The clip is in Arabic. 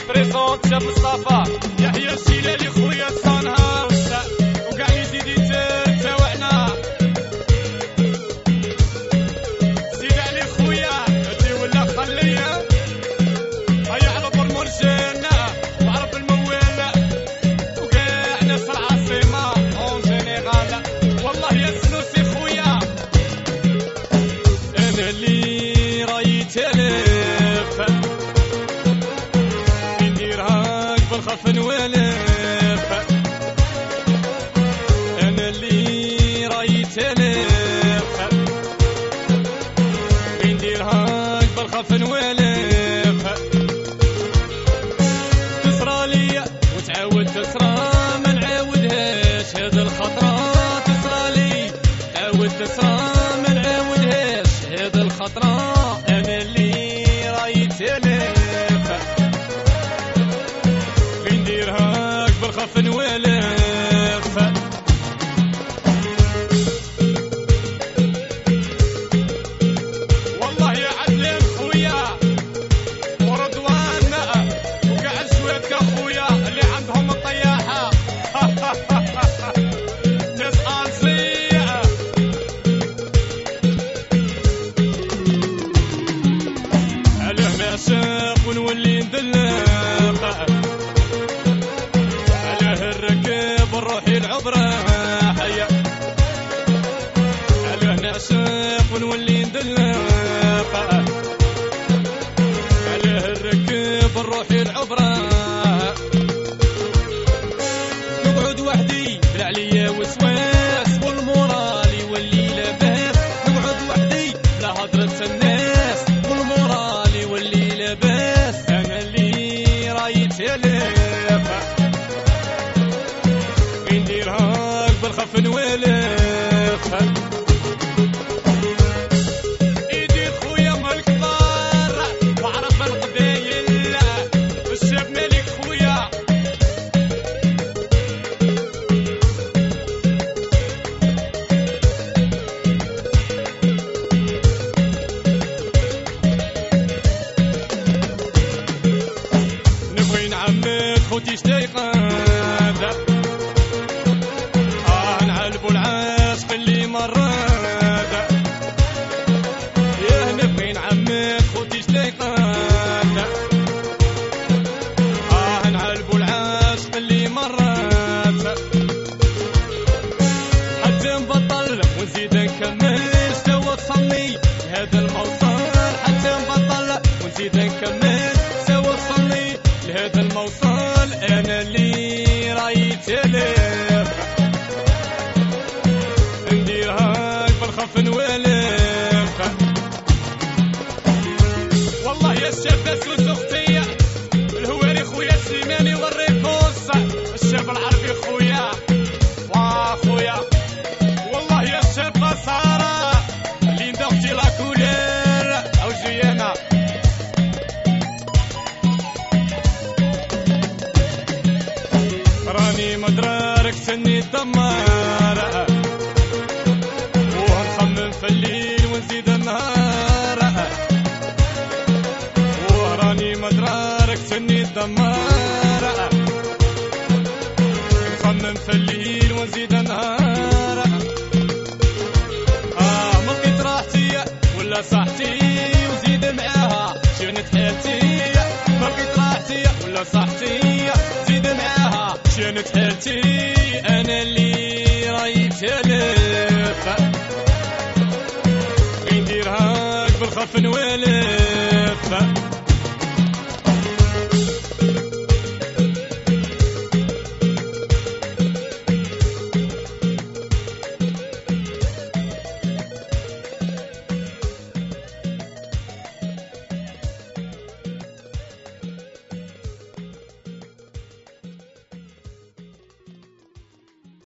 بريزونت شاب مصطفى يحيى الشلالي خويا صانها وكاع اللي زيدي تاوعنا زيد علي خويا هدي ولا خليا هيا على برمرجان وعرب الموال وكاع ناس العاصمة اون جينيرال والله يا سنوسي خويا انا اللي راي تلف بالخف نولف انا اللي راي تلف ندير هاك بالخف نولف تصرى لي وتعاود تصرى ما نعاودهاش هاد الخطرة تصرى لي تعاود تصرى ما نعاودهاش هاد الخطرة انا اللي راي تلف بالخف نولف والله يا عدلان خويا ورضوان وكاع الشويت خويا اللي عندهم الطياحة ناس أنصية علاه نعشق ونولي ندلق الركب نروحي العبرة حيا علاه نعشق ونولي ندلق علاه الركب نروحي العبرة نقعد وحدي بلا عليا وسواس والمورال يولي لاباس نقعد وحدي بلا هضرة الناس والمورال يولي لاباس انا اللي راي تلف ندير هاك بالخف نولف يدير خويا من الكبار وعرف القبايل الشاب مالك خويا نبغي نعمك خوتي شتيقان نعلبو العاشق اللي مراد ياه نبغي نعمك خوتي شليقان نعلبو العاشق اللي مراد حتى نبطل ونزيد نكمل سوا تصلي لهذا الموصل حتى نبطل ونزيد نكمل سوا تصلي لهذا الموصل انا اللي راي تلف ندير هاك بالخف نولف والله يا الشاب سوس اختي الهواري خويا سليماني والريكوس الشاب العربي خويا واخويا والله يا الشاب سارة اللي ندوختي لا كولير او جيانا راني مدرارك سني الدمار ونخمم في الليل ونزيد النهار وراني مدرارك سني الدمار نخمم في الليل ونزيد النهار ما لقيت راحتي ولا صحتي وزيد معاها شنت حالتي ما لقيت راحتي ولا صحتي زيد معاها شنت حالتي انا اللي راي تلف ندير هاك بالخف نولف